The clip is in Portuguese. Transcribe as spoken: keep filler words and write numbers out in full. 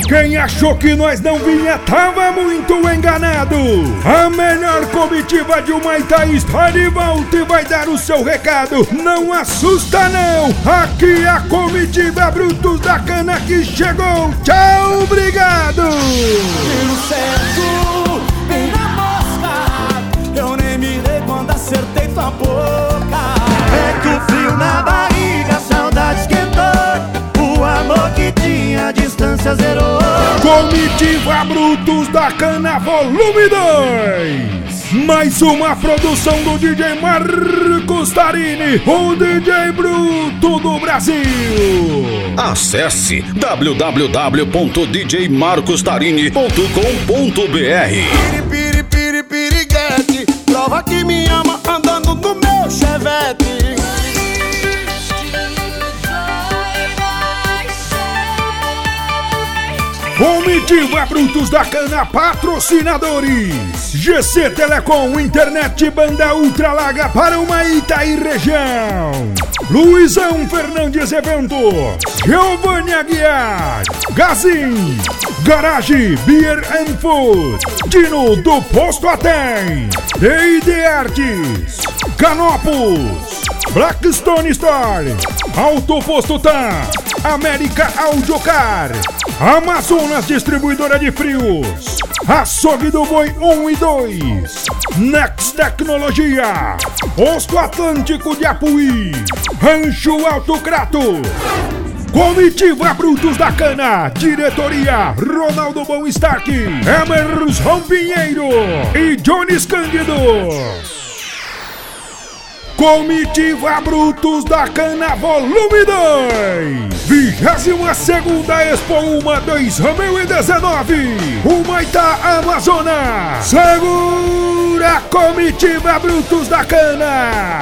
Quem achou que nós não vinha tava muito enganado. A melhor comitiva de Humaitá está de volta e vai dar o seu recado. Não assusta não, aqui a comitiva Brutos da Cana que chegou. Tchau, obrigado. Tiro certo, bem na mosca, eu nem mirei quando acertei tua boca. É que o frio na barriga, a saudade esquentou, o amor que tinha a distância zerou. Comitiva Brutos da Cana volume dois. Mais uma produção do D J Marcos Tarini, o D J Bruto do Brasil. Acesse w w w ponto d j marcos tarini ponto com ponto b r. Piri, piri, piri, piriguete, prova que me ama andando no meu chevette. Comitiva Brutos da Cana patrocinadores: G C Telecom, internet banda ultra larga para Humaitá e região. Luizão Fernandes Eventos, Giovanni Aguiar, Gazin, Garage Beer and Food, Dino do Posto Atem, D I D Artes, Canopus, Blackstone Store, Auto Posto Tam, América Audiocar, Amazonas Distribuidora de Frios, Açougue do Boi um e dois, Next Tecnologia, Posto Atlântico de Apuí, Rancho Alto Crato, Comitiva Brutos da Cana, diretoria Ronaldo Bom Stark, Emerson Pinheiro e Jones Cândido. Comitiva Brutos da Cana volume dois, vigésima segunda Expo Uma dois mil e dezenove, Humaitá, Amazonas. Segura Comitiva Brutos da Cana.